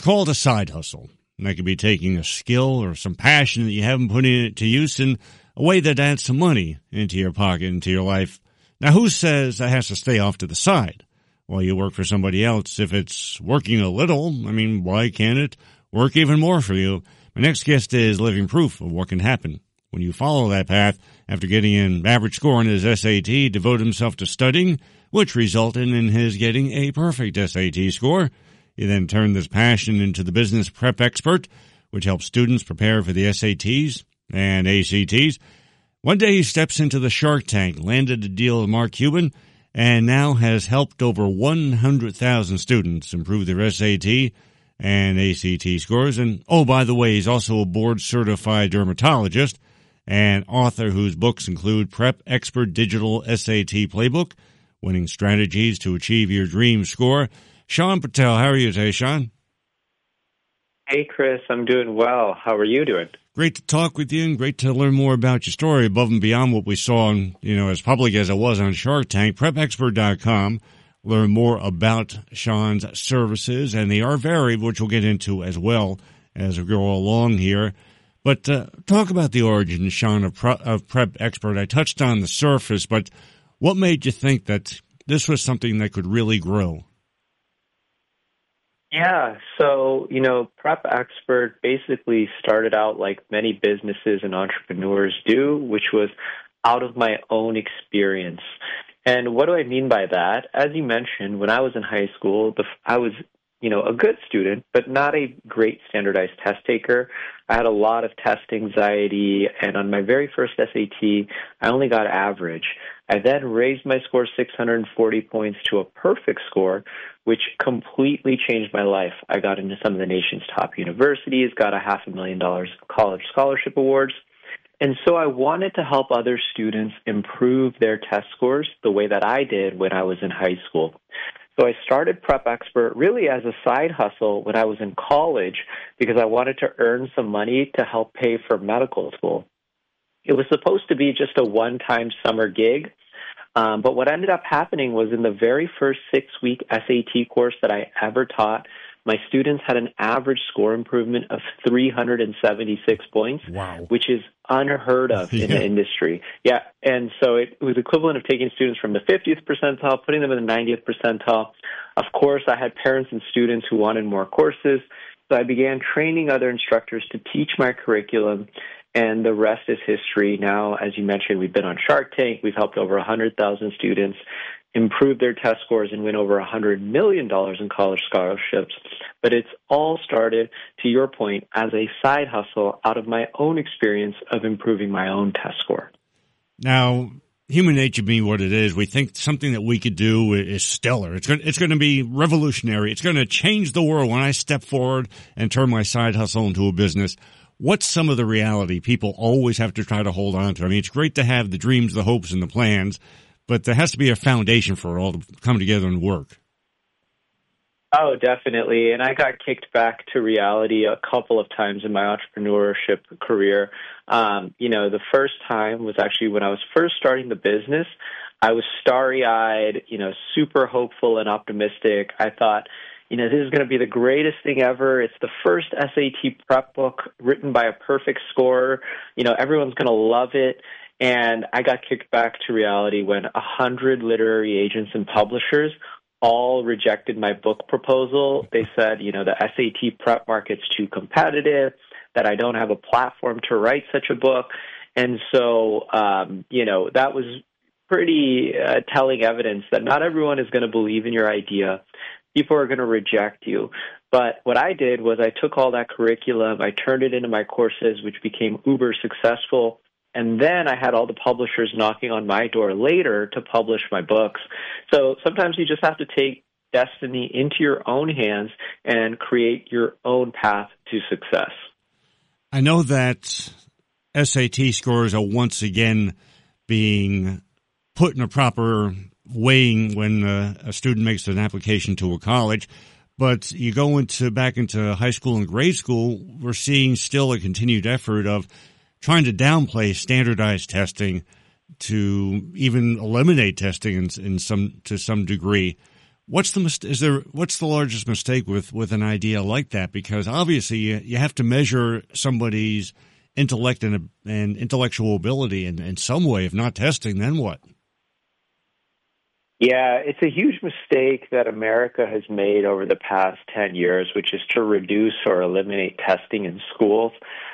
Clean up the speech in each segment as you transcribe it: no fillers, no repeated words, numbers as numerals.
called a side hustle. And that could be taking a skill or some passion that you haven't put in to use in a way that adds some money into your pocket, into your life. Now, who says that has to stay off to the side while you work for somebody else? If it's working a little, why can't it work even more for you? My next guest is living proof of what can happen when you follow that path. After getting an average score on his SAT, devoted himself to studying, which resulted in his getting a perfect SAT score. He then turned this passion into the business prep expert, which helps students prepare for the SATs and ACTs. One day he steps into the Shark Tank, landed a deal with Mark Cuban, and now has helped over 100,000 students improve their SAT and ACT scores. And, oh, by the way, he's also a board-certified dermatologist and author whose books include Prep Expert Digital SAT Playbook, Winning Strategies to Achieve Your Dream Score. Shaan Patel, how are you today, Shaan? Hey, Chris, I'm doing well. How are you doing? Great to talk with you and great to learn more about your story above and beyond what we saw on, as public as it was on Shark Tank. PrepExpert.com. Learn more about Shaan's services, and they are varied, which we'll get into as well as we go along here. But talk about the origin, Shaan, of Prep Expert. I touched on the surface, but what made you think that this was something that could really grow? Yeah, so, Prep Expert basically started out like many businesses and entrepreneurs do, which was out of my own experience. And what do I mean by that? As you mentioned, when I was in high school, I was, a good student, but not a great standardized test taker. I had a lot of test anxiety, and on my very first SAT, I only got average. I then raised my score 640 points to a perfect score, which completely changed my life. I got into some of the nation's top universities, got a $500,000 college scholarship awards. And so I wanted to help other students improve their test scores the way that I did when I was in high school. So I started Prep Expert really as a side hustle when I was in college because I wanted to earn some money to help pay for medical school. It was supposed to be just a one-time summer gig, but what ended up happening was in the very first 6-week SAT course that I ever taught, my students had an average score improvement of 376 points, wow, which is unheard of in the industry. Yeah, and so it was equivalent of taking students from the 50th percentile, putting them in the 90th percentile. Of course, I had parents and students who wanted more courses, so I began training other instructors to teach my curriculum, and the rest is history. Now, as you mentioned, we've been on Shark Tank. We've helped over 100,000 students improve their test scores and win over $100 million in college scholarships. But it's all started, to your point, as a side hustle out of my own experience of improving my own test score. Now, human nature being what it is, we think something that we could do is stellar. It's going to be revolutionary. It's going to change the world when I step forward and turn my side hustle into a business. What's some of the reality people always have to try to hold on to? It's great to have the dreams, the hopes, and the plans, but there has to be a foundation for it all to come together and work. Oh, definitely. And I got kicked back to reality a couple of times in my entrepreneurship career. The first time was actually when I was first starting the business. I was starry-eyed, super hopeful and optimistic. I thought, this is going to be the greatest thing ever. It's the first SAT prep book written by a perfect scorer. Everyone's going to love it. And I got kicked back to reality when 100 literary agents and publishers all rejected my book proposal. They said, the SAT prep market's too competitive, that I don't have a platform to write such a book. And so, that was pretty telling evidence that not everyone is going to believe in your idea. People are going to reject you. But what I did was I took all that curriculum, I turned it into my courses, which became uber successful. And then I had all the publishers knocking on my door later to publish my books. So sometimes you just have to take destiny into your own hands and create your own path to success. I know that SAT scores are once again being put in a proper weighing when a student makes an application to a college. But you go back into high school and grade school, we're seeing still a continued effort of trying to downplay standardized testing to even eliminate testing to some degree. What's the largest mistake with an idea like that? Because obviously you have to measure somebody's intellect and intellectual ability in some way. If not testing, then what? Yeah, it's a huge mistake that America has made over the past 10 years, which is to reduce or eliminate testing in schools.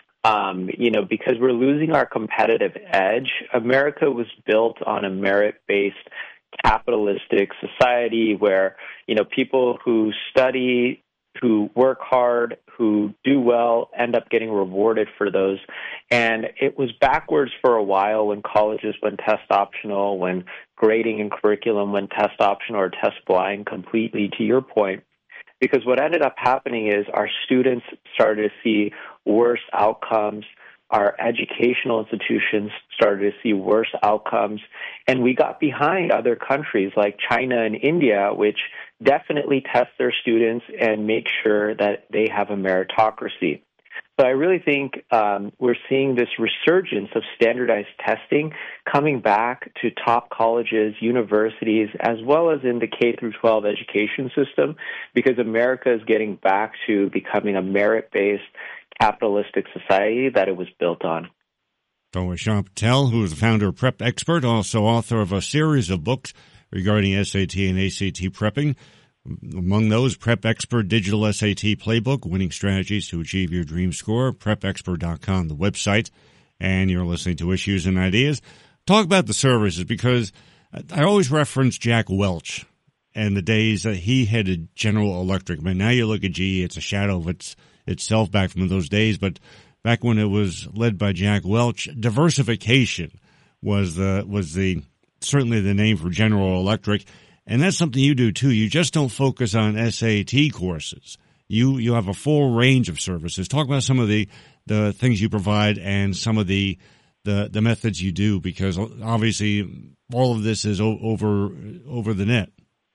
Because we're losing our competitive edge. America was built on a merit-based capitalistic society where, people who study, who work hard, who do well, end up getting rewarded for those. And it was backwards for a while when colleges went test optional, when grading and curriculum went test optional or test blind completely, to your point. Because what ended up happening is our students started to see worse outcomes. Our educational institutions started to see worse outcomes. And we got behind other countries like China and India, which definitely test their students and make sure that they have a meritocracy. So I really think we're seeing this resurgence of standardized testing coming back to top colleges, universities, as well as in the K through 12 education system, because America is getting back to becoming a merit-based capitalistic society that it was built on. So with Sean Patel, who is the founder of Prep Expert, also author of a series of books regarding SAT and ACT prepping. Among those, Prep Expert Digital SAT Playbook, Winning Strategies to Achieve Your Dream Score, prepexpert.com, the website, and you're listening to Issues and Ideas. Talk about the services, because I always reference Jack Welch and the days that he headed General Electric. But now you look at GE, it's a shadow of itself back from those days, but back when it was led by Jack Welch, diversification was certainly the name for General Electric. And that's something you do too. You just don't focus on SAT courses. You have a full range of services. Talk about some of the things you provide and some of the methods you do, because obviously all of this is over the net.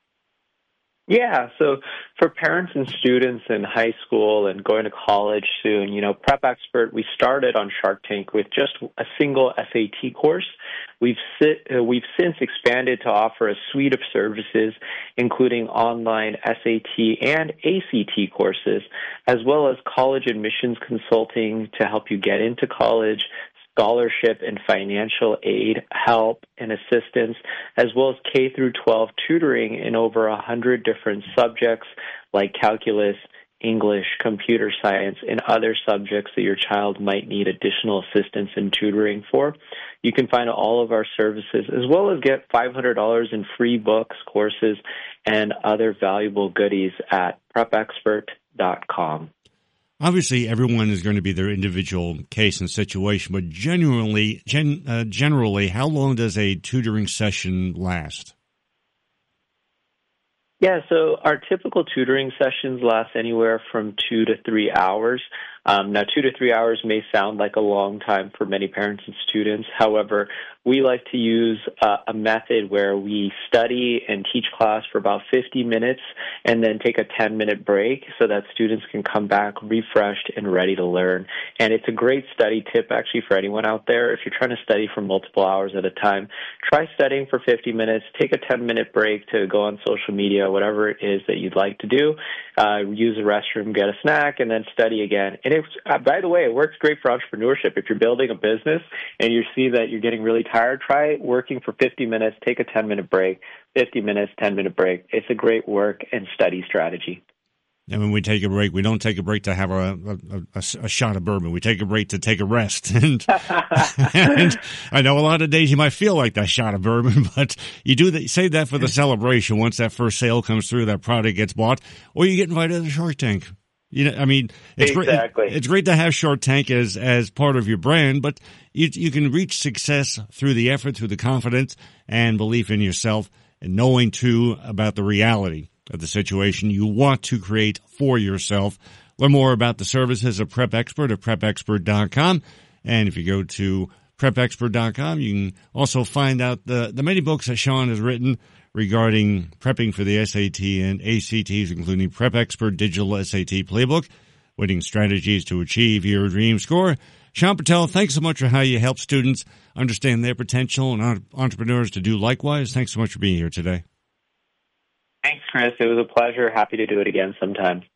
Yeah, so for parents and students in high school and going to college soon, Prep Expert, we started on Shark Tank with just a single SAT course. We've since expanded to offer a suite of services, including online SAT and ACT courses, as well as college admissions consulting to help you get into college, scholarship and financial aid, help and assistance, as well as K through 12 tutoring in over 100 different subjects like calculus, English, computer science, and other subjects that your child might need additional assistance and tutoring for. You can find all of our services, as well as get $500 in free books, courses, and other valuable goodies at prepexpert.com. Obviously, everyone is going to be their individual case and situation, but generally, how long does a tutoring session last? Yeah, so our typical tutoring sessions last anywhere from 2 to 3 hours. Now, 2 to 3 hours may sound like a long time for many parents and students. However, we like to use a method where we study and teach class for about 50 minutes and then take a 10-minute break so that students can come back refreshed and ready to learn. And it's a great study tip, actually, for anyone out there. If you're trying to study for multiple hours at a time, try studying for 50 minutes, take a 10-minute break to go on social media, whatever it is that you'd like to do, use the restroom, get a snack, and then study again. And by the way, it works great for entrepreneurship. If you're building a business and you see that you're getting really tired, try working for 50 minutes, take a 10-minute break, 50 minutes, 10-minute break. It's a great work and study strategy. And when we take a break, we don't take a break to have a shot of bourbon. We take a break to take a rest. And I know a lot of days you might feel like that shot of bourbon, but you save that for the celebration. Once that first sale comes through, that product gets bought, or you get invited to the Shark Tank. It's exactly. It's great to have Shark Tank as part of your brand, but you can reach success through the effort, through the confidence and belief in yourself, and knowing too about the reality of the situation you want to create for yourself. Learn more about the services of Prep Expert at prepexpert.com. And if you go to prepexpert.com, you can also find out the many books that Sean has written regarding prepping for the SAT and ACTs, including Prep Expert Digital SAT Playbook, Winning Strategies to Achieve Your Dream Score. Sean Patel, thanks so much for how you help students understand their potential and entrepreneurs to do likewise. Thanks so much for being here today. Thanks, Chris. It was a pleasure. Happy to do it again sometime.